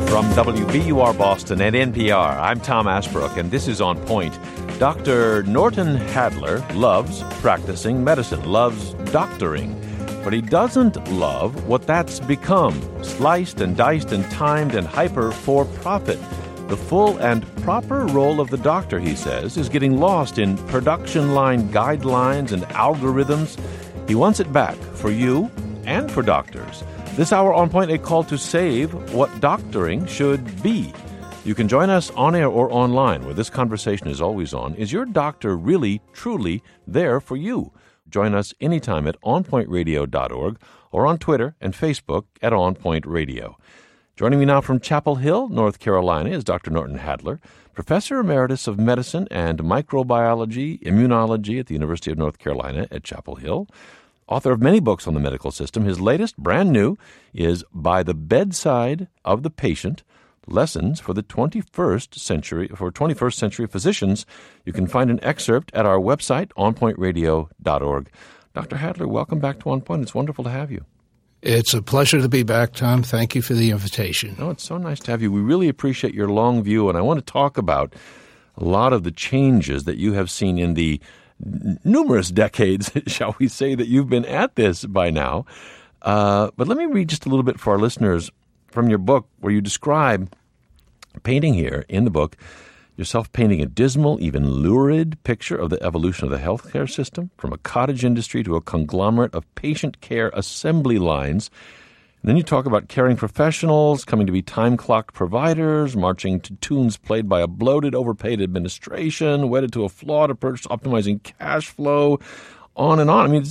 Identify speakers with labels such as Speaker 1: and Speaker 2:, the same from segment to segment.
Speaker 1: From WBUR Boston and NPR, I'm Tom Ashbrook, and this is On Point. Dr. Norton Hadler loves practicing medicine, loves doctoring, but he doesn't love what that's become, sliced and diced and timed and hyper for profit. The full and proper role of the doctor, he says, is getting lost in production line guidelines and algorithms. He wants it back for you and for doctors. This hour On Point, a call to save what doctoring should be. You can join us on air or online, where this conversation is always on. Is your doctor really, truly there for you? Join us anytime at onpointradio.org or on Twitter and Facebook at On Point Radio. Joining me now from Chapel Hill, North Carolina, is Dr. Norton Hadler, Professor Emeritus of Medicine and Microbiology, Immunology at the University of North Carolina at Chapel Hill. Author of many books on the medical system. His latest, brand new, is By the Bedside of the Patient, Lessons for the 21st Century Physicians. You can find an excerpt at our website, onpointradio.org. Dr. Hadler, welcome back to On Point. It's wonderful to have you.
Speaker 2: It's a pleasure to be back, Tom. Thank you for the invitation.
Speaker 1: No, it's so nice to have you. We really appreciate your long view, and I want to talk about a lot of the changes that you have seen in the numerous decades, shall we say, that you've been at this by now. But let me read just a little bit for our listeners from your book, where you describe painting here in the book, yourself painting a dismal, even lurid picture of the evolution of the healthcare system, from a cottage industry to a conglomerate of patient care assembly lines. And then you talk about caring professionals coming to be time-clocked providers, marching to tunes played by a bloated, overpaid administration, wedded to a flawed approach to optimizing cash flow, on and on. I mean,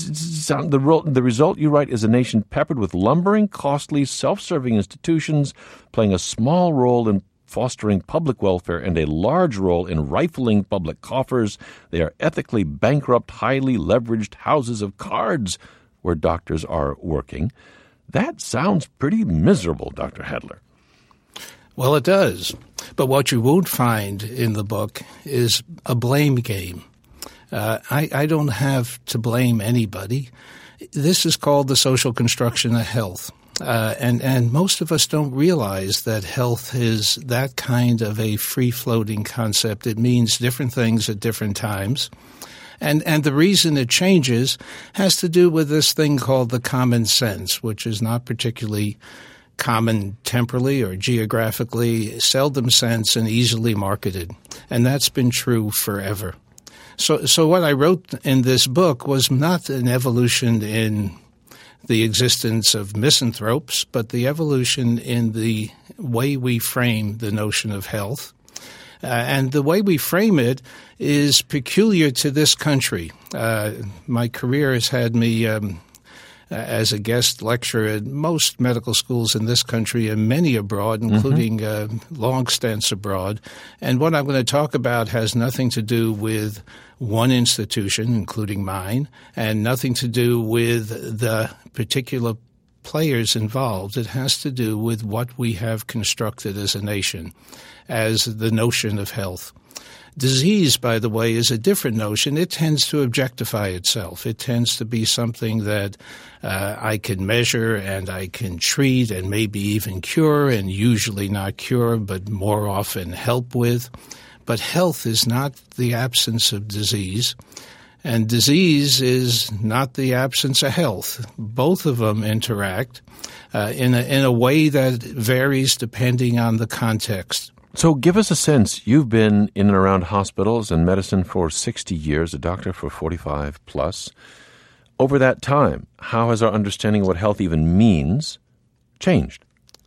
Speaker 1: the result, you write, is a nation peppered with lumbering, costly, self-serving institutions, playing a small role in fostering public welfare and a large role in rifling public coffers. They are ethically bankrupt, highly leveraged houses of cards where doctors are working. That sounds pretty miserable, Dr. Hadler.
Speaker 2: Well, it does. But what you won't find in the book is a blame game. I don't have to blame anybody. This is called the social construction of health. And most of us don't realize that health is that kind of a free-floating concept. It means different things at different times. And the reason it changes has to do with this thing called the common sense, which is not particularly common temporally or geographically, seldom sense and easily marketed. And that's been true forever. So what I wrote in this book was not an evolution in the existence of misanthropes, but the evolution in the way we frame the notion of health. And the way we frame it is peculiar to this country. My career has had me as a guest lecturer at most medical schools in this country and many abroad, including long stints abroad. And what I'm going to talk about has nothing to do with one institution, including mine, and nothing to do with the particular players involved. It has to do with what we have constructed as a nation, as the notion of health. Disease, by the way, is a different notion. It tends to objectify itself. It tends to be something that I can measure and I can treat and maybe even cure, and usually not cure, but more often help with. But health is not the absence of disease, and disease is not the absence of health. Both of them interact in a way that varies depending on the context.
Speaker 1: So give us a sense. You've been in and around hospitals and medicine for 60 years, a doctor for 45 plus. Over that time, how has our understanding of what health even means changed?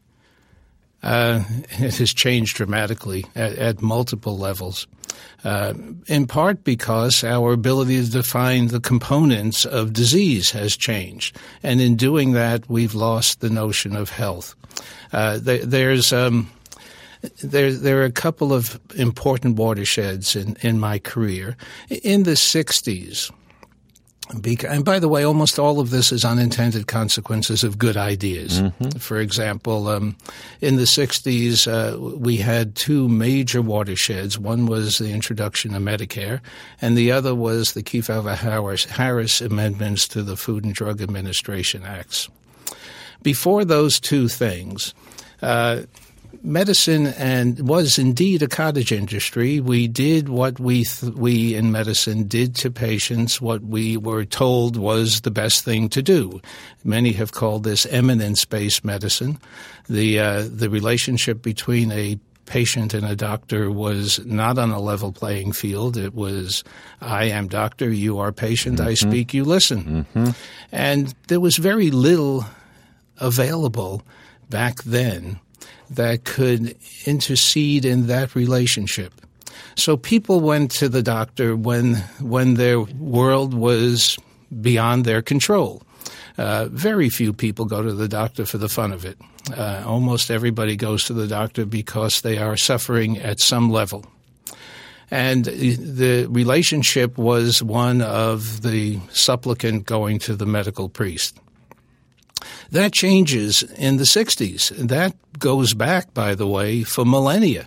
Speaker 2: It has changed dramatically at multiple levels, in part because our ability to define the components of disease has changed. And in doing that, we've lost the notion of health. There are a couple of important watersheds in my career. In the 60s, and by the way, almost all of this is unintended consequences of good ideas. Mm-hmm. For example, in the 60s, we had two major watersheds. One was the introduction of Medicare, and the other was the Kefauver-Harris amendments to the Food and Drug Administration Acts. Before those two things, medicine was indeed a cottage industry. We did what we in medicine did to patients, what we were told was the best thing to do. Many have called this eminence-based medicine. The relationship between a patient and a doctor was not on a level playing field. It was, I am doctor, you are patient, I speak, you listen. And there was very little available back then that could intercede in that relationship. So people went to the doctor when their world was beyond their control. Very few people go to the doctor for the fun of it. Almost everybody goes to the doctor because they are suffering at some level. And the relationship was one of the supplicant going to the medical priest. That changes in the 60s. That goes back, by the way, for millennia.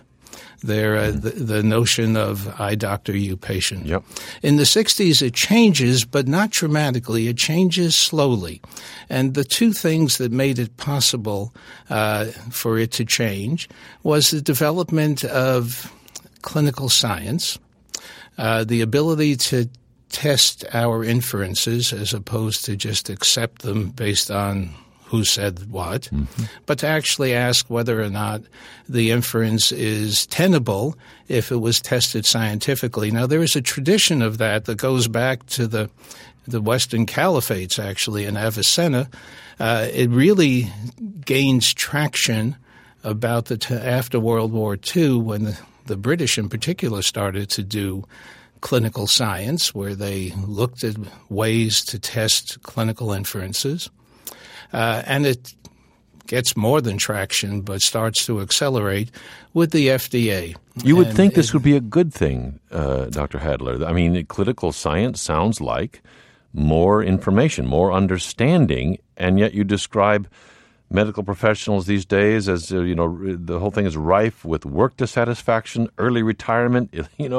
Speaker 2: The notion of I doctor, you patient.
Speaker 1: Yep.
Speaker 2: In the 60s, it changes, but not dramatically. It changes slowly. And the two things that made it possible for it to change was the development of clinical science, the ability to test our inferences as opposed to just accept them based on who said what, but to actually ask whether or not the inference is tenable if it was tested scientifically. Now, there is a tradition of that goes back to the Western Caliphates, actually, in Avicenna. It really gains traction about after World War II when the British in particular started to do clinical science, where they looked at ways to test clinical inferences. And it gets more than traction, but starts to accelerate with the FDA.
Speaker 1: You would think this would be a good thing, Dr. Hadler. I mean, clinical science sounds like more information, more understanding, and yet you describe medical professionals these days as, the whole thing is rife with work dissatisfaction, early retirement,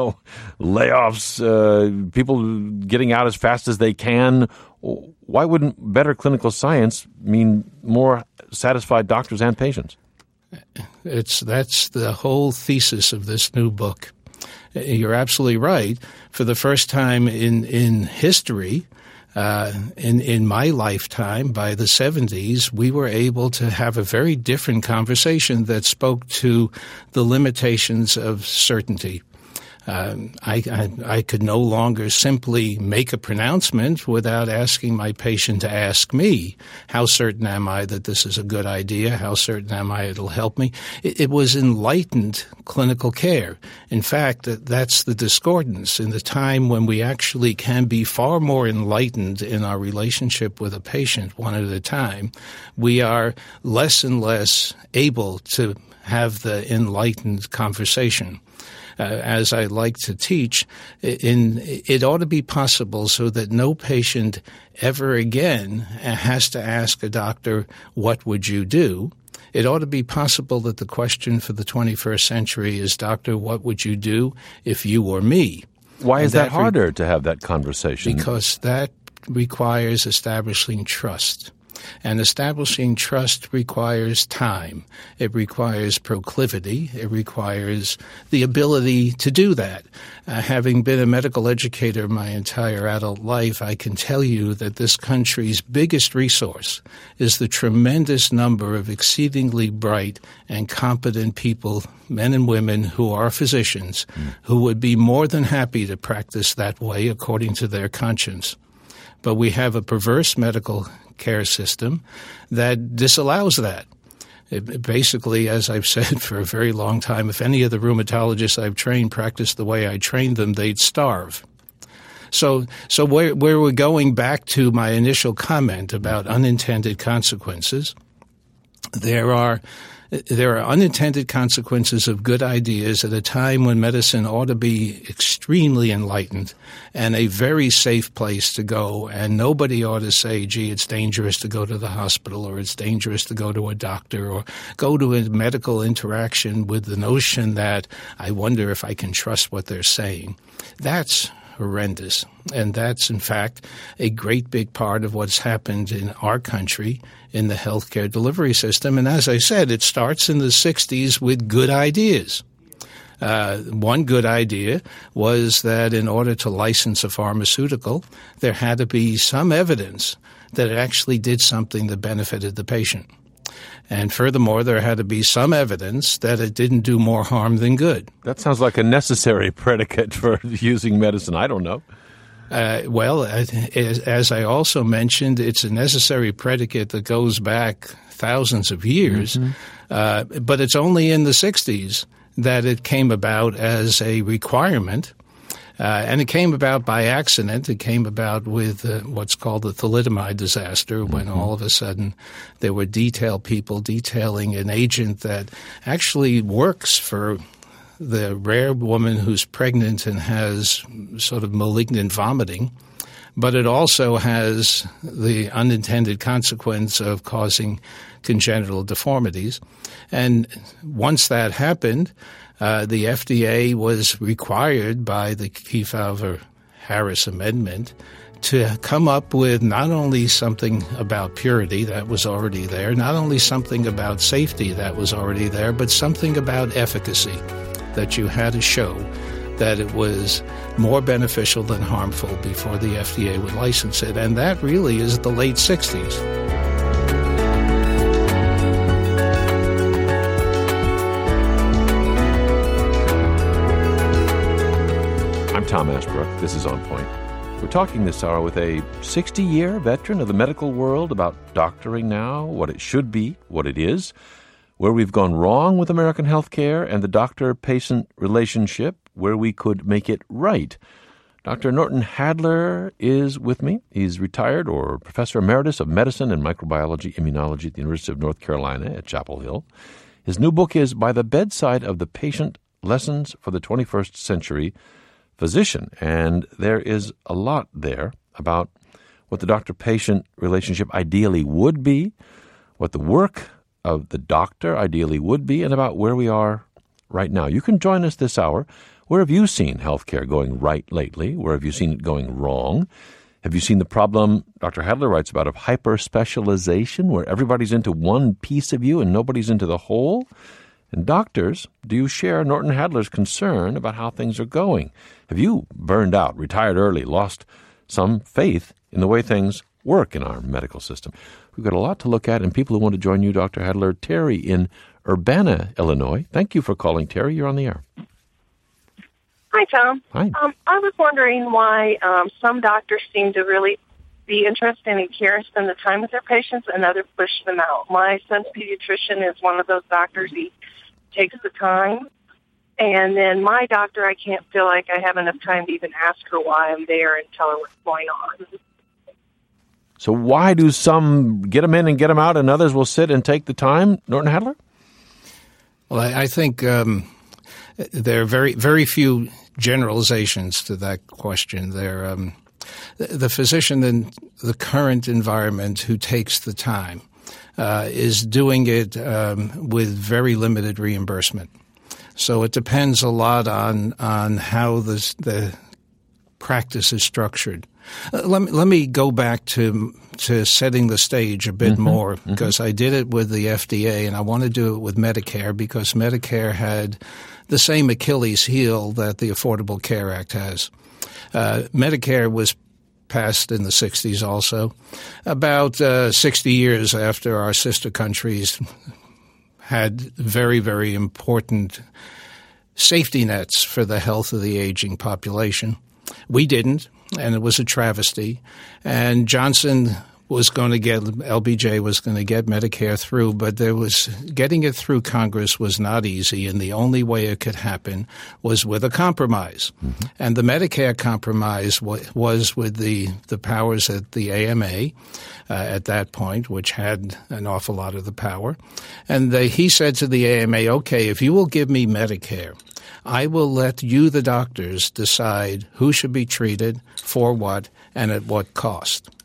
Speaker 1: layoffs, people getting out as fast as they can. Why wouldn't better clinical science mean more satisfied doctors and patients?
Speaker 2: That's the whole thesis of this new book. You're absolutely right. For the first time in history, in my lifetime, by the 70s, we were able to have a very different conversation that spoke to the limitations of certainty. I could no longer simply make a pronouncement without asking my patient to ask me, how certain am I that this is a good idea? How certain am I it'll help me? It was enlightened clinical care. In fact, that's the discordance. In the time when we actually can be far more enlightened in our relationship with a patient one at a time, we are less and less able to have the enlightened conversation. As I like to teach, it ought to be possible so that no patient ever again has to ask a doctor, what would you do? It ought to be possible that the question for the 21st century is, doctor, what would you do if you were me?
Speaker 1: Why is that harder to have that conversation?
Speaker 2: Because that requires establishing trust. And establishing trust requires time. It requires proclivity. It requires the ability to do that. Having been a medical educator my entire adult life, I can tell you that this country's biggest resource is the tremendous number of exceedingly bright and competent people, men and women who are physicians, who would be more than happy to practice that way according to their conscience. But we have a perverse medical care system that disallows that. Basically, as I've said for a very long time, if any of the rheumatologists I've trained practiced the way I trained them, they'd starve. So where we're going back to my initial comment about unintended consequences, there are unintended consequences of good ideas at a time when medicine ought to be extremely enlightened and a very safe place to go. And nobody ought to say, gee, it's dangerous to go to the hospital, or it's dangerous to go to a doctor, or go to a medical interaction with the notion that I wonder if I can trust what they're saying. That's horrendous. And that's, in fact, a great big part of what's happened in our country in the healthcare delivery system. And as I said, it starts in the 60s with good ideas. One good idea was that in order to license a pharmaceutical, there had to be some evidence that it actually did something that benefited the patient. And furthermore, there had to be some evidence that it didn't do more harm than good.
Speaker 1: That sounds like a necessary predicate for using medicine. I don't know.
Speaker 2: Well, as I also mentioned, it's a necessary predicate that goes back thousands of years, but it's only in the 60s that it came about as a requirement. And it came about by accident. It came about with what's called the thalidomide disaster, when all of a sudden there were detail people detailing an agent that actually works for the rare woman who's pregnant and has sort of malignant vomiting, but it also has the unintended consequence of causing congenital deformities. And once that happened, the FDA was required by the Kefauver-Harris Amendment to come up with not only something about purity that was already there, not only something about safety that was already there, but something about efficacy, that you had to show that it was more beneficial than harmful before the FDA would license it. And that really is the late 60s.
Speaker 1: I'm Tom Asbrook. This is On Point. We're talking this hour with a 60-year veteran of the medical world about doctoring now, what it should be, what it is, where we've gone wrong with American healthcare and the doctor-patient relationship, where we could make it right. Dr. Norton Hadler is with me. He's retired or professor emeritus of medicine and microbiology immunology at the University of North Carolina at Chapel Hill. His new book is By the Bedside of the Patient, Lessons for the 21st Century Physician. And there is a lot there about what the doctor-patient relationship ideally would be, what the work of the doctor ideally would be, and about where we are right now. You can join us this hour. Where have you seen healthcare going right lately? Where have you seen it going wrong? Have you seen the problem Dr. Hadler writes about of hyper-specialization, where everybody's into one piece of you and nobody's into the whole? And doctors, do you share Norton Hadler's concern about how things are going? Have you burned out, retired early, lost some faith in the way things work in our medical system? We've got a lot to look at, and people who want to join you, Dr. Hadler. Terry in Urbana, Illinois. Thank you for calling, Terry. You're on the air.
Speaker 3: Hi, Tom.
Speaker 1: Hi.
Speaker 3: I was wondering why some doctors seem to really be interested in care, spend the time with their patients, and others push them out. My son's pediatrician is one of those doctors. He takes the time. And then my doctor, I can't feel like I have enough time to even ask her why I'm there and tell her what's going on.
Speaker 1: So why do some get them in and get them out, and others will sit and take the time, Norton Hadler?
Speaker 2: Well, I think there are very, very few generalizations to that question. The physician in the current environment who takes the time is doing it with very limited reimbursement. So it depends a lot on how the practice is structured. Let me go back to setting the stage a bit more, because I did it with the FDA and I want to do it with Medicare, because Medicare had the same Achilles heel that the Affordable Care Act has. Medicare was passed in the 60s also, about 60 years after our sister countries had very, very important safety nets for the health of the aging population. We didn't, and it was a travesty. And Johnson was going to get, LBJ was going to get Medicare through, but getting it through Congress was not easy, and the only way it could happen was with a compromise. And the Medicare compromise was with the powers at the AMA at that point, which had an awful lot of the power. And he said to the AMA, okay, if you will give me Medicare, I will let you, the doctors, decide who should be treated, for what, and at what cost.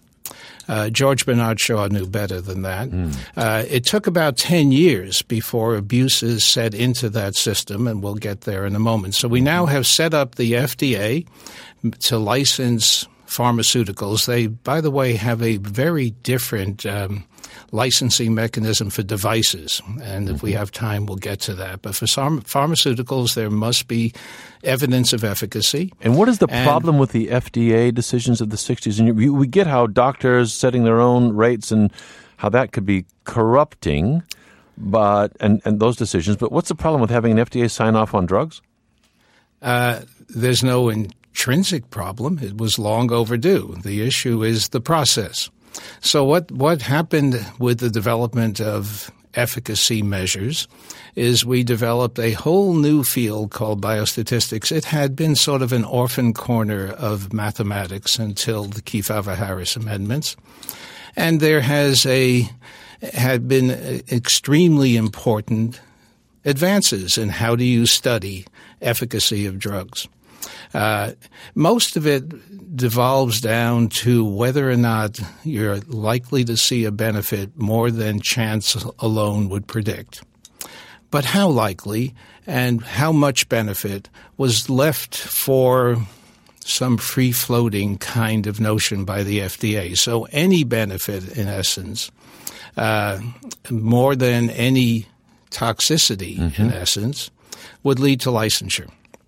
Speaker 2: George Bernard Shaw knew better than that. It took about 10 years before abuses set into that system, and we'll get there in a moment. So we now have set up the FDA to license pharmaceuticals. They, by the way, have a very different licensing mechanism for devices. And if we have time, we'll get to that. But for pharmaceuticals, there must be evidence of efficacy.
Speaker 1: And what is the problem with the FDA decisions of the 60s? And we get how doctors setting their own rates and how that could be corrupting, and those decisions. But what's the problem with having an FDA sign off on drugs?
Speaker 2: There's no intrinsic problem. It was long overdue. The issue is the process. So what happened with the development of efficacy measures is we developed a whole new field called biostatistics. It had been sort of an orphan corner of mathematics until the Kefauver-Harris amendments. And there had been extremely important advances in how do you study efficacy of drugs. Most of it devolves down to whether or not you're likely to see a benefit more than chance alone would predict. But how likely and how much benefit was left for some free-floating kind of notion by the FDA. So any benefit, in essence, more than any toxicity, in essence, would lead to licensure.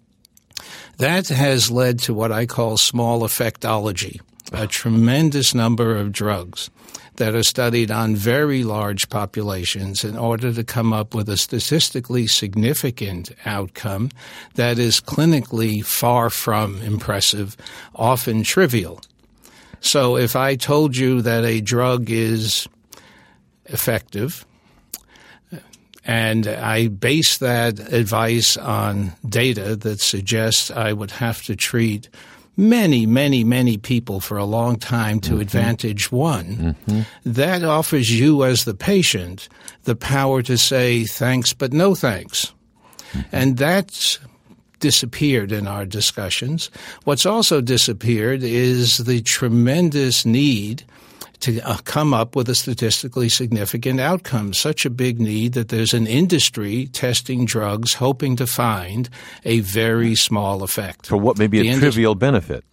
Speaker 2: That has led to what I call small effectology, a tremendous number of drugs that are studied on very large populations in order to come up with a statistically significant outcome that is clinically far from impressive, often trivial. So if I told you that a drug is effective, and I base that advice on data that suggests I would have to treat many, many, many people for a long time to advantage one, that offers you as the patient the power to say thanks but no thanks. And that's disappeared in our discussions. What's also disappeared is the tremendous need to come up with a statistically significant outcome, such a big need that there's an industry testing drugs hoping to find a very small effect.
Speaker 1: For what may be a trivial benefit.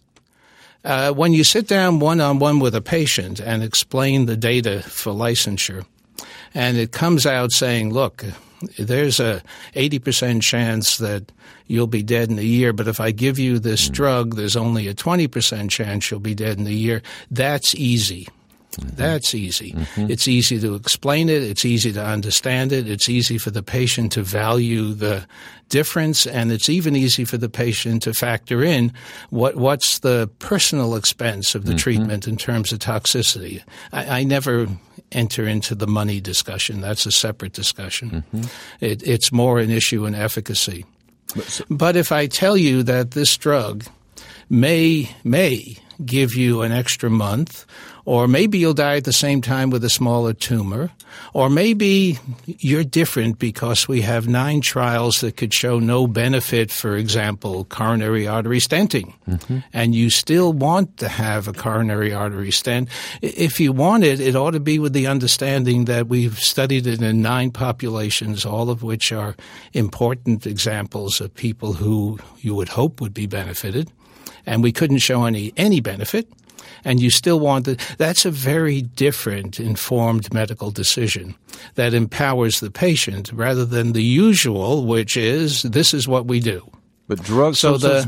Speaker 2: When you sit down one-on-one with a patient and explain the data for licensure, and it comes out saying, look, there's a 80% chance that you'll be dead in a year, but if I give you this drug, there's only a 20% chance you'll be dead in a year, that's easy. That's easy. It's easy to explain it. It's easy to understand it. It's easy for the patient to value the difference, and it's even easy for the patient to factor in what's the personal expense of the treatment in terms of toxicity. I never enter into the money discussion. That's a separate discussion. It's more an issue in efficacy. But if I tell you that this drug may give you an extra month, or maybe you'll die at the same time with a smaller tumor, or maybe you're different because we have 9 trials that could show no benefit, for example, coronary artery stenting, and you still want to have a coronary artery stent. If you want it, it ought to be with the understanding that we've studied it in 9 populations, all of which are important examples of people who you would hope would be benefited, and we couldn't show any benefit. And you still want that's a very different informed medical decision that empowers the patient rather than the usual, which is this is what we do.
Speaker 1: But drugs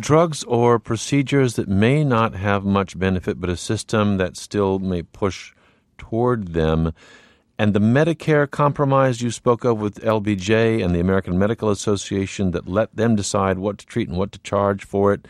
Speaker 1: or procedures that may not have much benefit, but a system that still may push toward them. And the Medicare compromise you spoke of with LBJ and the American Medical Association that let them decide what to treat and what to charge for it.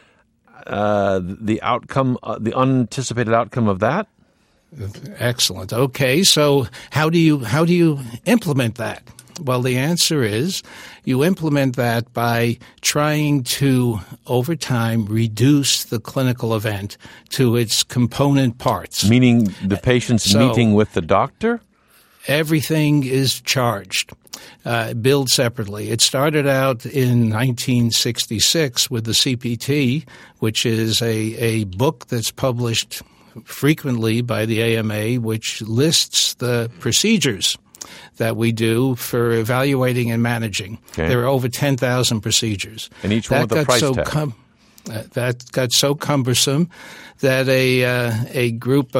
Speaker 1: The outcome, the unanticipated outcome of that?
Speaker 2: Excellent. Okay, so how do you implement that? Well, the answer is you implement that by trying to, over time, reduce the clinical event to its component parts.
Speaker 1: Meaning the patient's meeting with the doctor?
Speaker 2: Everything is charged. Billed separately. It started out in 1966 with the CPT, which is a book that's published frequently by the AMA, which lists the procedures that we do for evaluating and managing. Okay. There are over 10,000 procedures.
Speaker 1: And each one with a price tag.
Speaker 2: That got so cumbersome that a group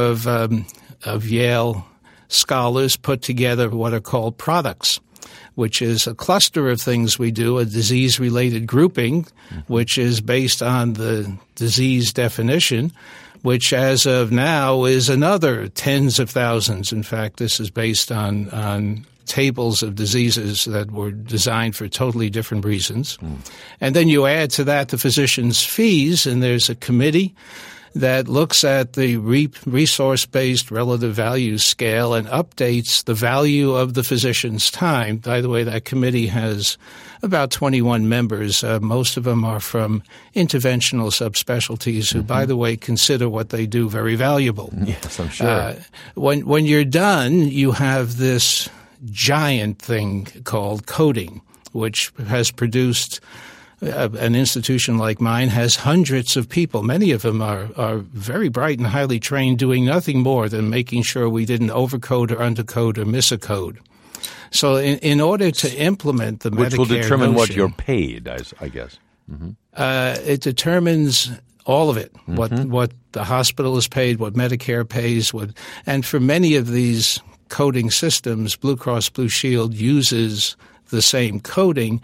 Speaker 2: of Yale scholars put together what are called products, which is a cluster of things we do, a disease-related grouping, which is based on the disease definition, which as of now is another tens of thousands. In fact, this is based on tables of diseases that were designed for totally different reasons. And then you add to that the physician's fees, and there's a committee that looks at the resource-based relative value scale and updates the value of the physician's time. By the way, that committee has about 21 members. Most of them are from interventional subspecialties who, by the way, consider what they do very valuable.
Speaker 1: Yes, I'm sure.
Speaker 2: When you're done, you have this giant thing called coding, which has produced an institution like mine has hundreds of people. Many of them are very bright and highly trained, doing nothing more than making sure we didn't overcode or undercode or miss a code. So in order to implement the Medicare
Speaker 1: which will determine
Speaker 2: notion,
Speaker 1: what you're paid, I guess.
Speaker 2: It determines all of it, what the hospital is paid, what Medicare pays, and for many of these coding systems, Blue Cross Blue Shield uses the same coding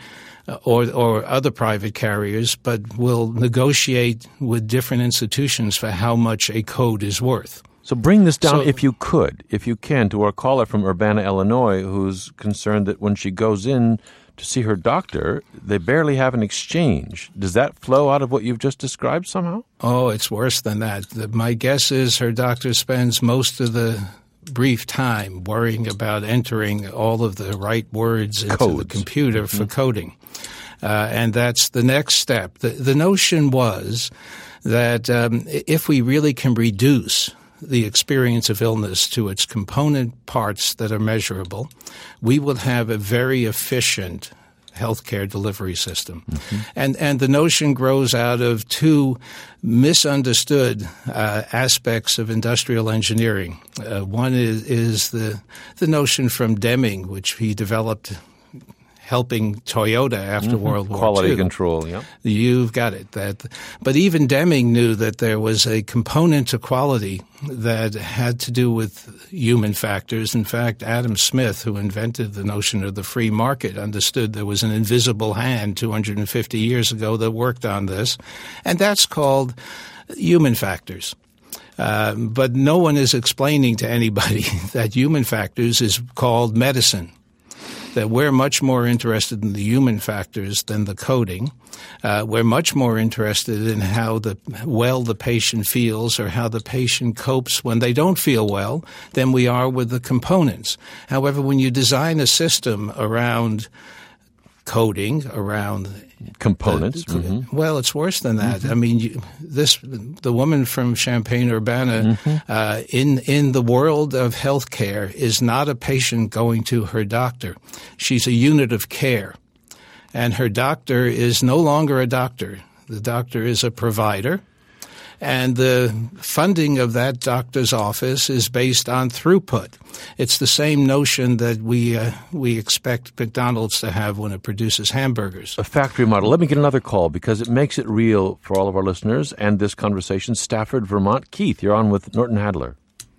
Speaker 2: or other private carriers, but will negotiate with different institutions for how much a code is worth.
Speaker 1: So bring this down, if you can, to our caller from Urbana, Illinois, who's concerned that when she goes in to see her doctor, they barely have an exchange. Does that flow out of what you've just described somehow?
Speaker 2: Oh, it's worse than that. My guess is her doctor spends most of the brief time worrying about entering all of the right words into the computer for coding. And that's the next step. The notion was that if we really can reduce the experience of illness to its component parts that are measurable, we will have a very efficient healthcare delivery system. And the notion grows out of two misunderstood aspects of industrial engineering. One is the notion from Deming, which he developed helping Toyota after World War II.
Speaker 1: Quality control, yeah.
Speaker 2: You've got it. But even Deming knew that there was a component to quality that had to do with human factors. In fact, Adam Smith, who invented the notion of the free market, understood there was an invisible hand 250 years ago that worked on this, and that's called human factors. But no one is explaining to anybody that human factors is called medicine, that we're much more interested in the human factors than the coding. We're much more interested in how well the patient feels or how the patient copes when they don't feel well than we are with the components. However, when you design a system around coding, around
Speaker 1: components.
Speaker 2: Well, it's worse than that. I mean, the woman from Champaign-Urbana in the world of healthcare is not a patient going to her doctor. She's a unit of care, and her doctor is no longer a doctor. The doctor is a provider. And the funding of that doctor's office is based on throughput. It's the same notion that we expect McDonald's to have when it produces hamburgers.
Speaker 1: A factory model. Let me get another call because it makes it real for all of our listeners and this conversation. Stafford, Vermont. Keith, you're on with Norton Hadler.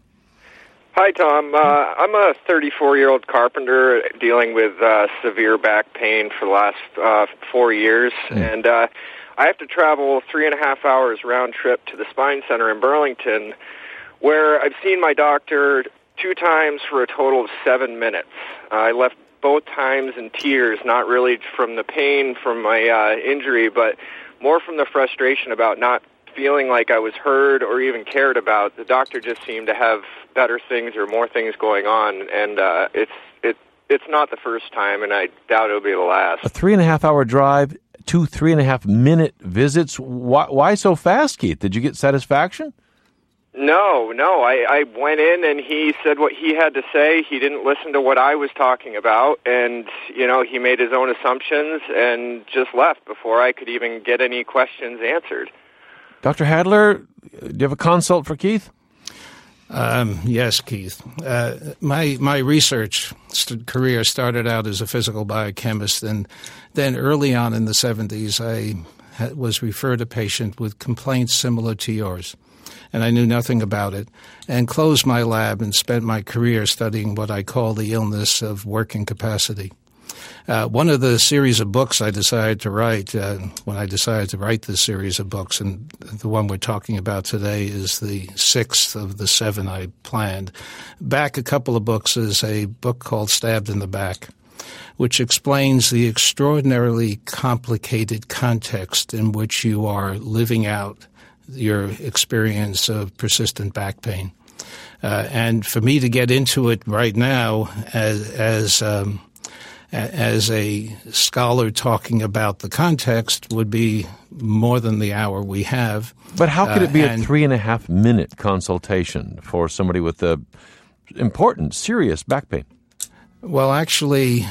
Speaker 4: Hi, Tom. I'm a 34-year-old carpenter dealing with severe back pain for the last 4 years, and I have to travel 3.5 hours round trip to the spine center in Burlington, where I've seen my doctor 2 times for a total of 7 minutes. I left both times in tears, not really from the pain from my injury, but more from the frustration about not feeling like I was heard or even cared about. The doctor just seemed to have better things or more things going on, and it's not the first time, and I doubt it'll be the last.
Speaker 1: A 3.5-hour drive, 2 3.5-minute visits. Why so fast, Keith? Did you get satisfaction?
Speaker 4: No. I went in and he said what he had to say. He didn't listen to what I was talking about, and he made his own assumptions and just left before I could even get any questions answered.
Speaker 1: Dr. Hadler, do you have a consult for Keith?
Speaker 2: Yes, Keith. My research career started out as a physical biochemist, and then early on in the 70s, I was referred a patient with complaints similar to yours, and I knew nothing about it, and closed my lab and spent my career studying what I call the illness of working capacity. One of the series of books I decided to write, when I decided to write this series of books, and the one we're talking about today is the 6th of the 7 I planned. Back a couple of books is a book called Stabbed in the Back, which explains the extraordinarily complicated context in which you are living out your experience of persistent back pain. And for me to get into it right now as a scholar talking about the context would be more than the hour we have.
Speaker 1: But how could it be a 3.5-minute consultation for somebody with important, serious back pain?
Speaker 2: Well, actually,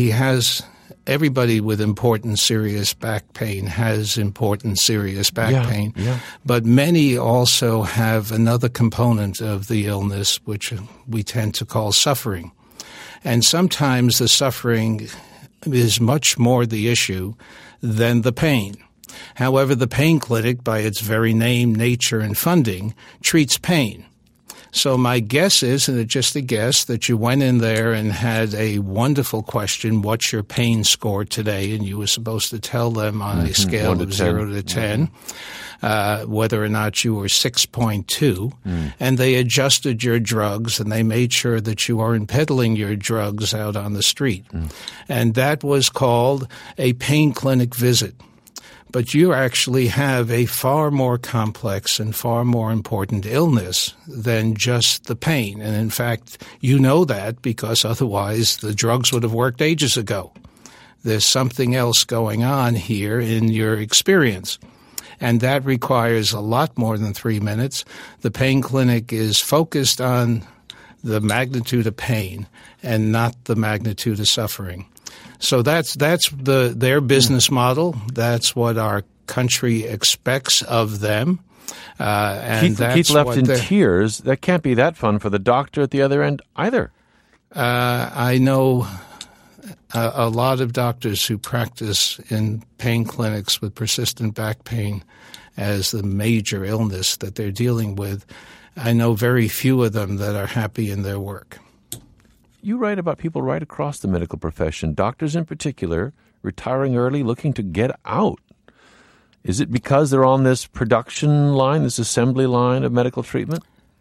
Speaker 2: everybody with important, serious back pain has important, serious back pain. Yeah. But many also have another component of the illness, which we tend to call suffering. And sometimes the suffering is much more the issue than the pain. However, the pain clinic, by its very name, nature, and funding, treats pain. So my guess is, and it's just a guess, that you went in there and had a wonderful question, what's your pain score today? And you were supposed to tell them on a scale of 0 to 10. Whether or not you were 6.2, and they adjusted your drugs, and they made sure that you aren't peddling your drugs out on the street. And that was called a pain clinic visit. But you actually have a far more complex and far more important illness than just the pain. And in fact, you know that because otherwise the drugs would have worked ages ago. There's something else going on here in your experience. And that requires a lot more than 3 minutes. The pain clinic is focused on the magnitude of pain and not the magnitude of suffering. So that's their business model. That's what our country expects of them. And
Speaker 1: Keith left in tears. That can't be that fun for the doctor at the other end either.
Speaker 2: I know a lot of doctors who practice in pain clinics with persistent back pain as the major illness that they're dealing with. I know very few of them that are happy in their work.
Speaker 1: You write about people right across the medical profession, doctors in particular, retiring early, looking to get out. Is it because they're on this production line, this assembly line of medical treatment?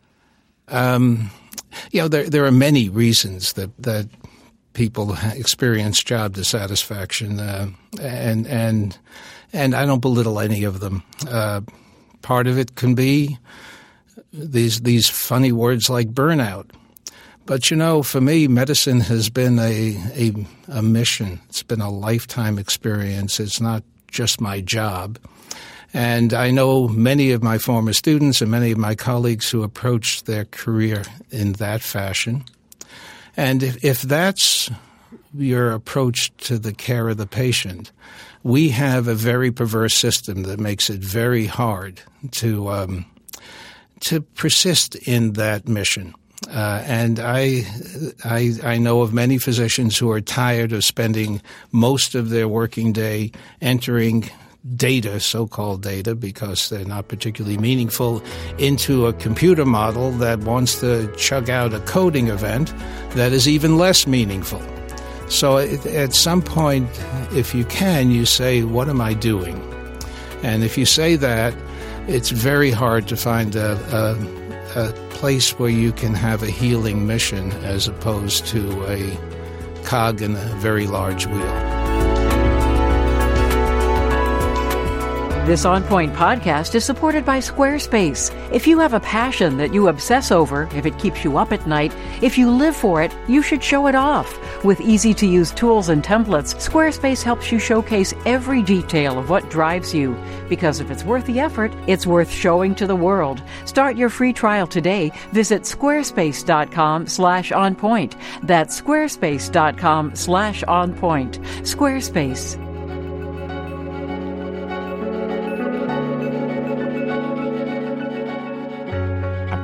Speaker 2: There are many reasons that people experience job dissatisfaction, and I don't belittle any of them. Part of it can be these funny words like burnout. But, for me, medicine has been a mission. It's been a lifetime experience. It's not just my job. And I know many of my former students and many of my colleagues who approached their career in that fashion. And if that's your approach to the care of the patient, we have a very perverse system that makes it very hard to persist in that mission. And I know of many physicians who are tired of spending most of their working day entering data, so-called data, because they're not particularly meaningful, into a computer model that wants to chug out a coding event that is even less meaningful. So at some point, if you can, you say, what am I doing? And if you say that, it's very hard to find a place where you can have a healing mission as opposed to a cog in a very large wheel.
Speaker 5: This On Point podcast is supported by Squarespace. If you have a passion that you obsess over, if it keeps you up at night, if you live for it, you should show it off. With easy-to-use tools and templates, Squarespace helps you showcase every detail of what drives you. Because if it's worth the effort, it's worth showing to the world. Start your free trial today. Visit squarespace.com/onpoint. That's squarespace.com/onpoint. Squarespace.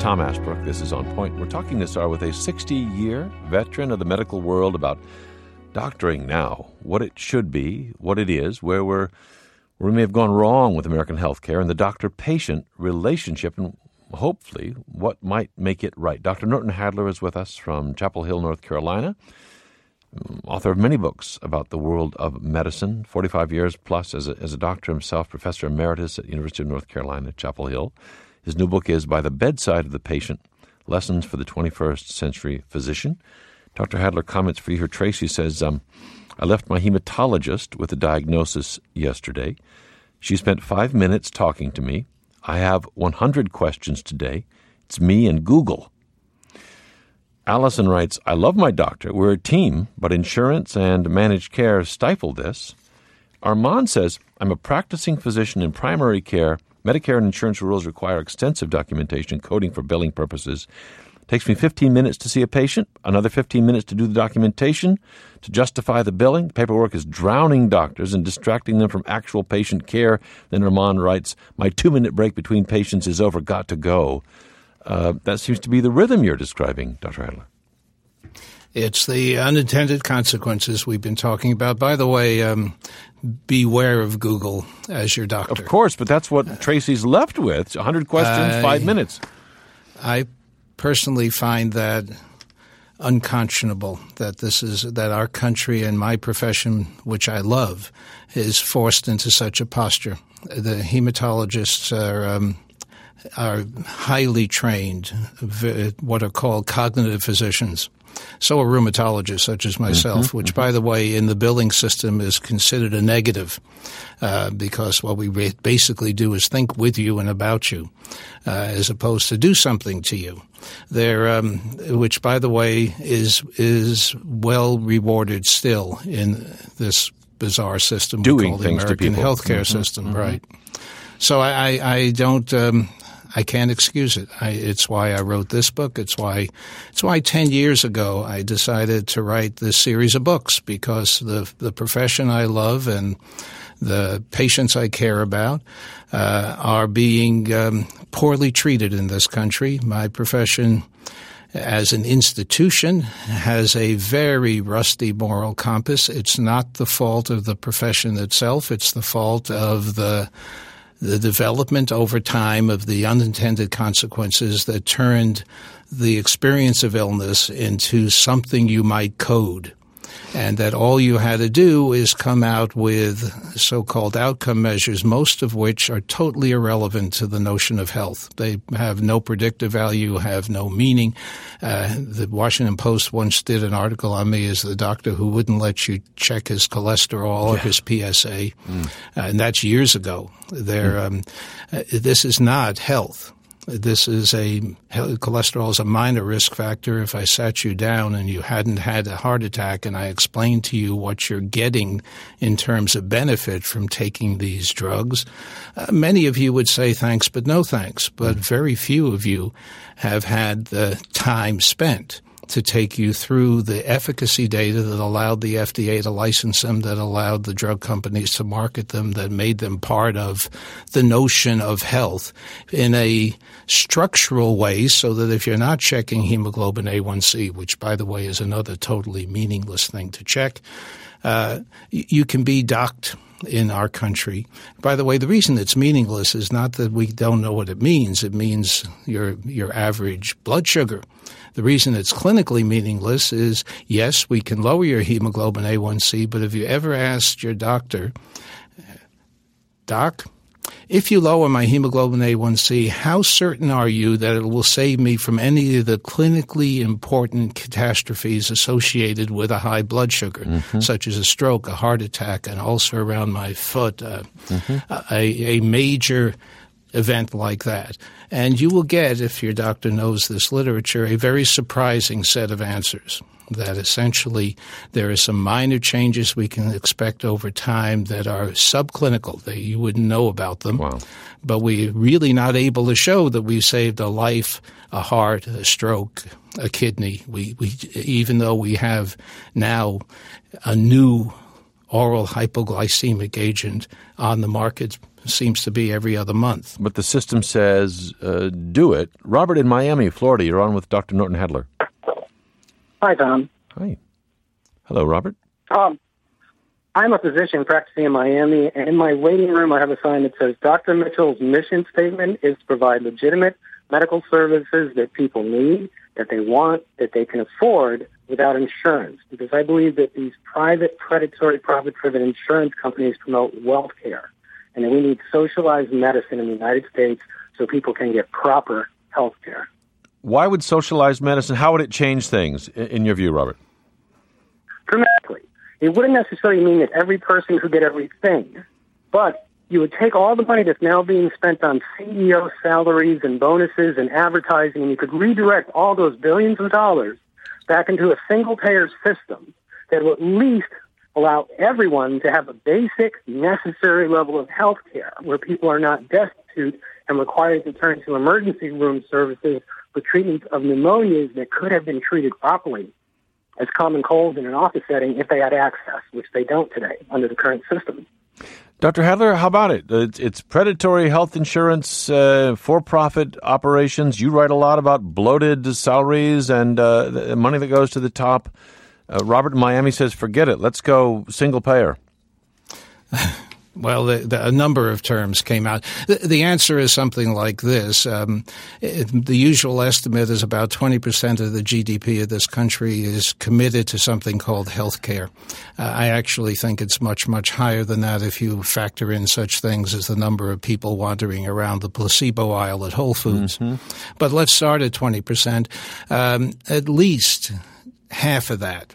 Speaker 1: Tom Ashbrook. This is On Point. We're talking this hour with a 60-year veteran of the medical world about doctoring now, what it should be, what it is, where we may have gone wrong with American healthcare and the doctor-patient relationship, and hopefully what might make it right. Dr. Norton Hadler is with us from Chapel Hill, North Carolina, author of many books about the world of medicine, 45 years plus as a doctor himself, professor emeritus at University of North Carolina, Chapel Hill. His new book is By the Bedside of the Patient, Lessons for the 21st Century Physician. Dr. Hadler comments for you here. Tracy says, I left my hematologist with a diagnosis yesterday. She spent 5 minutes talking to me. I have 100 questions today. It's me and Google. Allison writes, I love my doctor. We're a team, but insurance and managed care stifle this. Armand says, I'm a practicing physician in primary care. Medicare and insurance rules require extensive documentation and coding for billing purposes. It takes me 15 minutes to see a patient, another 15 minutes to do the documentation, to justify the billing. Paperwork is drowning doctors and distracting them from actual patient care. Then Armand writes, my 2-minute break between patients is over, got to go. That seems to be the rhythm you're describing, Dr. Hadler.
Speaker 2: It's the unintended consequences we've been talking about. By the way, beware of Google as your doctor.
Speaker 1: Of course, but that's what Tracy's left with. 100 questions, 5 minutes.
Speaker 2: I personally find that unconscionable that our country and my profession, which I love, is forced into such a posture. The hematologists are highly trained, what are called cognitive physicians. So are rheumatologists, such as myself, which, by the way, in the billing system is considered a negative because what we basically do is think with you and about you as opposed to do something to you. Which, by the way, is well rewarded still in this bizarre system we call the American healthcare system, right? So I don't. I can't excuse it. It's why I wrote this book. It's why 10 years ago I decided to write this series of books, because the profession I love and the patients I care about are being poorly treated in this country. My profession as an institution has a very rusty moral compass. It's not the fault of the profession itself. It's the fault of the development over time of the unintended consequences that turned the experience of illness into something you might code, and that all you had to do is come out with so-called outcome measures, most of which are totally irrelevant to the notion of health. They have no predictive value, have no meaning. The Washington Post once did an article on me as the doctor who wouldn't let you check his cholesterol or his PSA, and that's years ago. This is not health. Cholesterol is a minor risk factor. If I sat you down and you hadn't had a heart attack and I explained to you what you're getting in terms of benefit from taking these drugs, many of you would say thanks but no thanks. But very few of you have had the time spent to take you through the efficacy data that allowed the FDA to license them, that allowed the drug companies to market them, that made them part of the notion of health in a structural way, so that if you're not checking hemoglobin A1C, which, by the way, is another totally meaningless thing to check, you can be docked in our country. By the way, the reason it's meaningless is not that we don't know what it means. It means your average blood sugar. The reason it's clinically meaningless is, yes, we can lower your hemoglobin A1C, but have you ever asked your doctor, Doc, if you lower my hemoglobin A1C, how certain are you that it will save me from any of the clinically important catastrophes associated with a high blood sugar, such as a stroke, a heart attack, an ulcer around my foot, a major event like that? And you will get, if your doctor knows this literature, a very surprising set of answers, that essentially there are some minor changes we can expect over time that are subclinical, that you wouldn't know about them.
Speaker 1: Wow.
Speaker 2: But we're really not able to show that we've saved a life, a heart, a stroke, a kidney. We even though we have now a new oral hypoglycemic agent on the market seems to be every other month.
Speaker 1: But the system says do it. Robert in Miami, Florida, you're on with Dr. Norton Hadler.
Speaker 6: Hi, Tom.
Speaker 1: Hi. Hello, Robert.
Speaker 6: I'm a physician practicing in Miami, and in my waiting room I have a sign that says, Dr. Mitchell's mission statement is to provide legitimate medical services that people need, that they want, that they can afford without insurance. Because I believe that these private, predatory, profit-driven insurance companies promote wealth care, and that we need socialized medicine in the United States so people can get proper health care.
Speaker 1: Why would socialized medicine, how would it change things, in your view, Robert?
Speaker 6: Dramatically. It wouldn't necessarily mean that every person could get everything, but you would take all the money that's now being spent on CEO salaries and bonuses and advertising, and you could redirect all those billions of dollars back into a single-payer system that will at least allow everyone to have a basic, necessary level of health care where people are not destitute and required to turn to emergency room services for treatment of pneumonias that could have been treated properly as common colds in an office setting if they had access, which they don't today under the current system.
Speaker 1: Dr. Hadler, how about it? It's predatory health insurance, for-profit operations. You write a lot about bloated salaries and money that goes to the top. Robert in Miami says, forget it. Let's go single payer.
Speaker 2: Well, a number of terms came out. The answer is something like this. The usual estimate is about 20% of the GDP of this country is committed to something called health care. I actually think it's much, much higher than that if you factor in such things as the number of people wandering around the placebo aisle at Whole Foods. Mm-hmm. But let's start at 20%. At least half of that.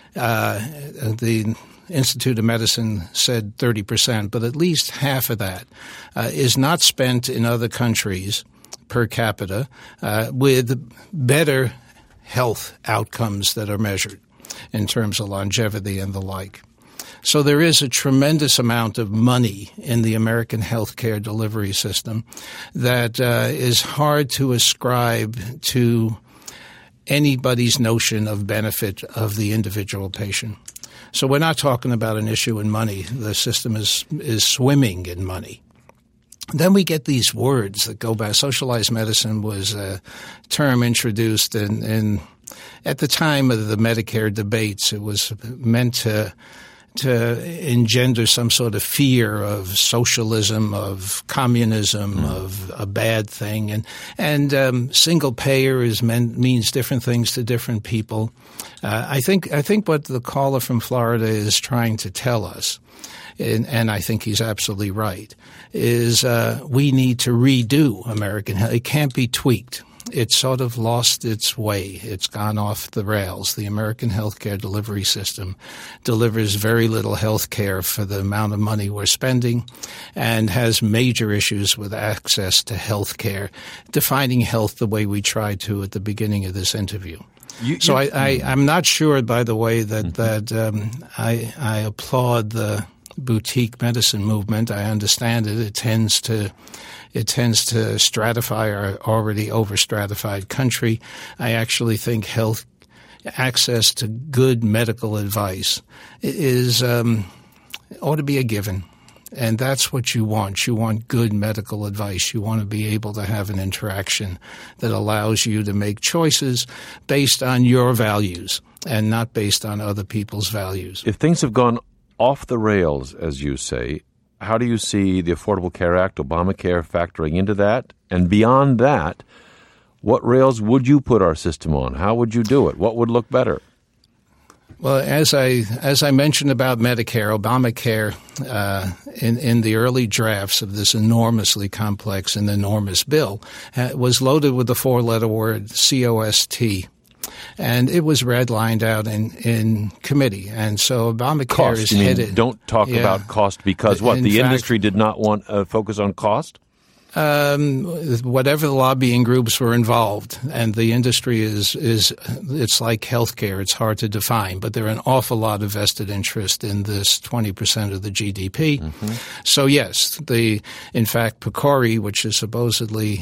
Speaker 2: The Institute of Medicine said 30%, but at least half of that is not spent in other countries per capita with better health outcomes that are measured in terms of longevity and the like. So there is a tremendous amount of money in the American healthcare delivery system that is hard to ascribe to anybody's notion of benefit of the individual patient. So we're not talking about an issue in money. The system is swimming in money. Then we get these words that go back. Socialized medicine was a term introduced in at the time of the Medicare debates. It was meant to engender some sort of fear of socialism, of communism, of a bad thing, and single payer means different things to different people. I think what the caller from Florida is trying to tell us, and I think he's absolutely right, is we need to redo American health. It can't be tweaked. It's sort of lost its way. It's gone off the rails. The American healthcare delivery system delivers very little health care for the amount of money we're spending and has major issues with access to health care, defining health the way we tried to at the beginning of this interview. I'm not sure, by the way, that I applaud the boutique medicine movement. I understand it. It tends to stratify our already overstratified country. I actually think health access to good medical advice is ought to be a given. And that's what you want. You want good medical advice. You want to be able to have an interaction that allows you to make choices based on your values and not based on other people's values.
Speaker 1: If things have gone off the rails, as you say, how do you see the Affordable Care Act, Obamacare, factoring into that? And beyond that, what rails would you put our system on? How would you do it? What would look better?
Speaker 2: Well, as I mentioned about Medicare, Obamacare, in the early drafts of this enormously complex and enormous bill, was loaded with the four-letter word COST. And it was redlined out in committee. And so Obamacare
Speaker 1: cost,
Speaker 2: is
Speaker 1: you mean
Speaker 2: headed.
Speaker 1: Don't talk about cost because what? The industry did not want a focus on cost?
Speaker 2: Whatever the lobbying groups were involved, and the industry it's like healthcare. It's hard to define, but there are an awful lot of vested interest in this 20% of the GDP. Mm-hmm. So yes, in fact, PCORI, which is supposedly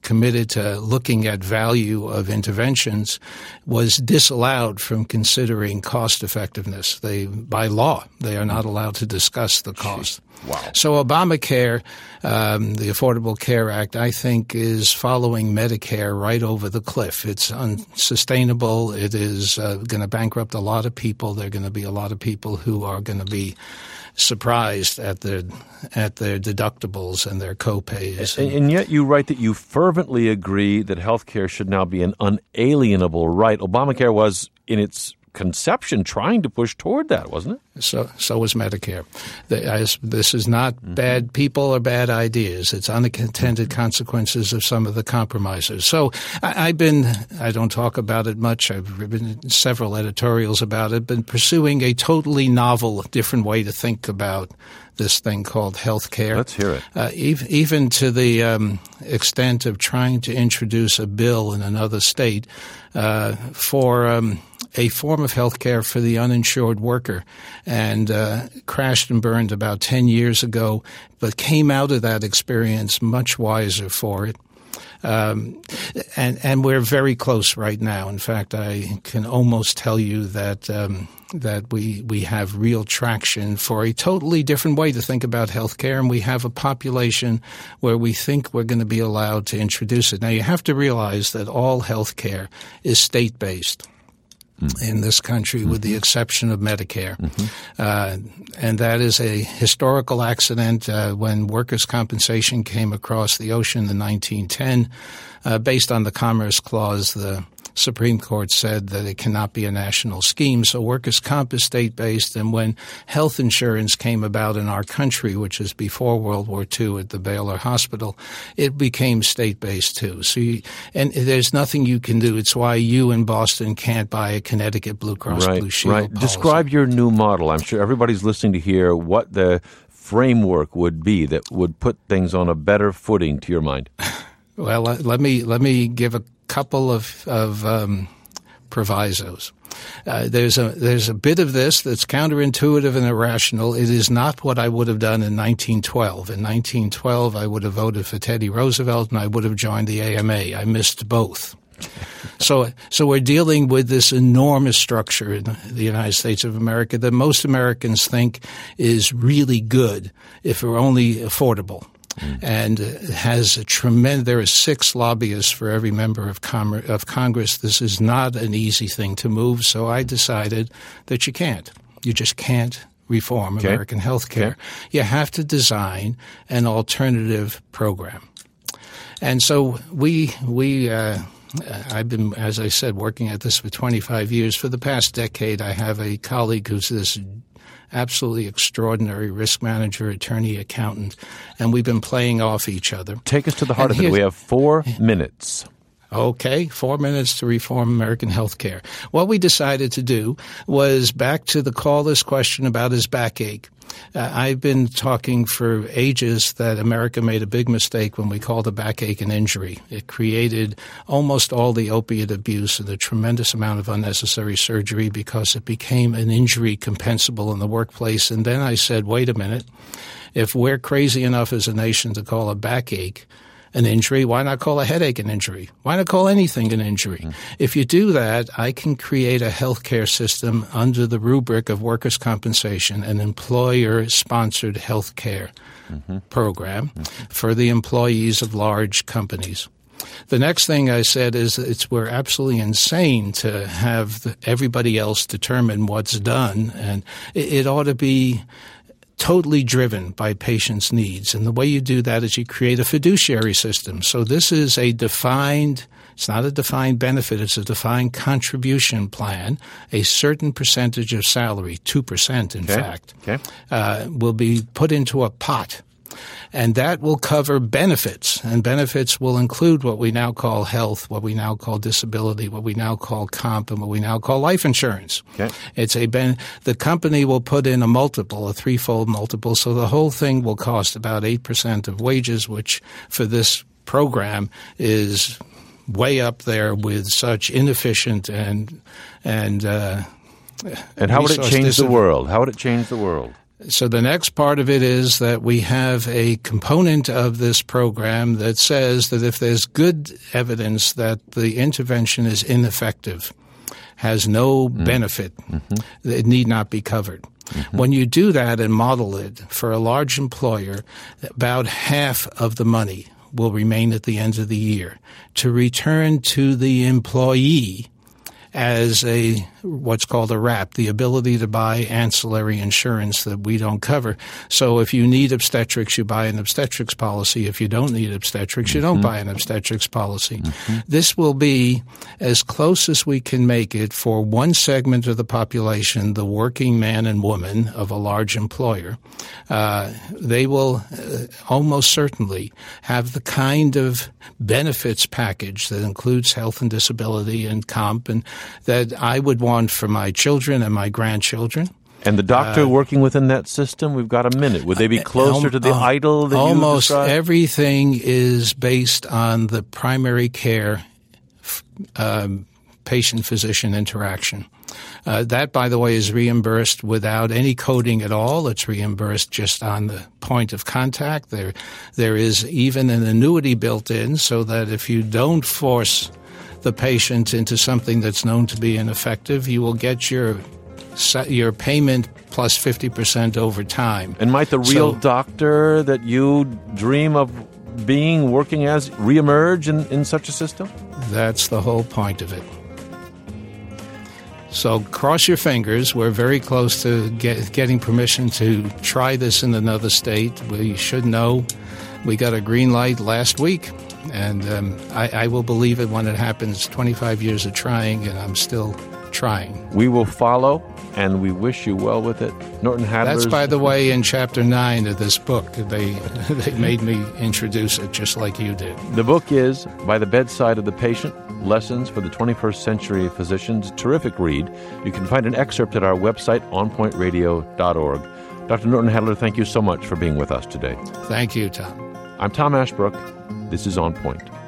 Speaker 2: committed to looking at value of interventions was disallowed from considering cost effectiveness. By law, they are not allowed to discuss the cost.
Speaker 1: Wow.
Speaker 2: So Obamacare, the Affordable Care Act, I think is following Medicare right over the cliff. It's unsustainable. It is going to bankrupt a lot of people. There are going to be a lot of people who are going to be surprised at their deductibles and their copays.
Speaker 1: And yet you write that you fervently agree that health care should now be an unalienable right. Obamacare was, in its conception, trying to push toward that, wasn't it?
Speaker 2: So was Medicare. This is not bad people or bad ideas. It's unintended consequences of some of the compromises. So I don't talk about it much. I've written several editorials about it, been pursuing a totally novel, different way to think about this thing called health care.
Speaker 1: Let's hear it.
Speaker 2: Even to the extent of trying to introduce a bill in another state for a form of health care for the uninsured worker, and crashed and burned about 10 years ago, but came out of that experience much wiser for it. And we're very close right now. In fact, I can almost tell you that we have real traction for a totally different way to think about healthcare, and we have a population where we think we're going to be allowed to introduce it. Now, you have to realize that all healthcare is state-based in this country, with the exception of Medicare. And that is a historical accident when workers' compensation came across the ocean in 1910. Based on the Commerce Clause, the Supreme Court said that it cannot be a national scheme. So workers' comp is state-based. And when health insurance came about in our country, which is before World War II at the Baylor Hospital, it became state-based too. So and there's nothing you can do. It's why you in Boston can't buy a Connecticut Blue Cross Blue Shield policy.
Speaker 1: Describe your new model. I'm sure everybody's listening to hear what the framework would be that would put things on a better footing, to your mind.
Speaker 2: Well, let me give a couple of provisos. There's a bit of this that's counterintuitive and irrational. It is not what I would have done in 1912. In 1912, I would have voted for Teddy Roosevelt and I would have joined the AMA. I missed both. So we're dealing with this enormous structure in the United States of America that most Americans think is really good if it were only affordable. And has a tremendous. There are 6 lobbyists for every member of Congress. This is not an easy thing to move. So I decided that you can't. You just can't reform American health care. You have to design an alternative program. And so I've been, as I said, working at this for 25 years. For the past decade, I have a colleague who's this absolutely extraordinary risk manager, attorney, accountant, and we've been playing off each other.
Speaker 1: Take us to the heart of it. We have 4 minutes.
Speaker 2: Okay, 4 minutes to reform American health care. What we decided to do was back to the caller's question about his backache. I've been talking for ages that America made a big mistake when we called a backache an injury. It created almost all the opiate abuse and a tremendous amount of unnecessary surgery because it became an injury compensable in the workplace. And then I said, wait a minute, if we're crazy enough as a nation to call a backache an injury, why not call a headache an injury? Why not call anything an injury? If you do that, I can create a healthcare system under the rubric of workers' compensation, an employer-sponsored healthcare program for the employees of large companies. The next thing I said is we're absolutely insane to have everybody else determine what's done, and it ought to be totally driven by patients' needs. And the way you do that is you create a fiduciary system. So this is it's not a defined benefit, it's a defined contribution plan. A certain percentage of salary, 2% in fact, will be put into a pot. And that will cover benefits, and benefits will include what we now call health, what we now call disability, what we now call comp, and what we now call life insurance. It's the company will put in a multiple, a 3-fold multiple, so the whole thing will cost about 8% of wages, which for this program is way up there with such inefficient and
Speaker 1: how would it change the world? How would it change the world?
Speaker 2: So the next part of it is that we have a component of this program that says that if there's good evidence that the intervention is ineffective, has no benefit, it need not be covered. When you do that and model it for a large employer, about half of the money will remain at the end of the year to return to the employee as what's called a wrap, the ability to buy ancillary insurance that we don't cover. So if you need obstetrics, you buy an obstetrics policy. If you don't need obstetrics, you don't buy an obstetrics policy. This will be as close as we can make it for one segment of the population, the working man and woman of a large employer. They will almost certainly have the kind of benefits package that includes health and disability and comp and that I would want for my children and my grandchildren.
Speaker 1: And the doctor working within that system, we've got a minute. Would they be closer to the idol that you
Speaker 2: almost
Speaker 1: described?
Speaker 2: Everything is based on the primary care patient-physician interaction. That, by the way, is reimbursed without any coding at all. It's reimbursed just on the point of contact. There is even an annuity built in so that if you don't force the patient into something that's known to be ineffective, you will get your payment plus 50% over time.
Speaker 1: And might the real doctor that you dream of working as, reemerge in such a system?
Speaker 2: That's the whole point of it. So cross your fingers. We're very close to getting permission to try this in another state. We should know. We got a green light last week. And I will believe it when it happens. 25 years of trying, and I'm still trying.
Speaker 1: We will follow, and we wish you well with it. Norton Hadler's...
Speaker 2: That's, by the way, in Chapter 9 of this book. They made me introduce it just like you did.
Speaker 1: The book is By the Bedside of the Patient, Lessons for the 21st Century Physicians. Terrific read. You can find an excerpt at our website, onpointradio.org. Dr. Norton Hadler, thank you so much for being with us today.
Speaker 2: Thank you, Tom.
Speaker 1: I'm Tom Ashbrook. This is On Point.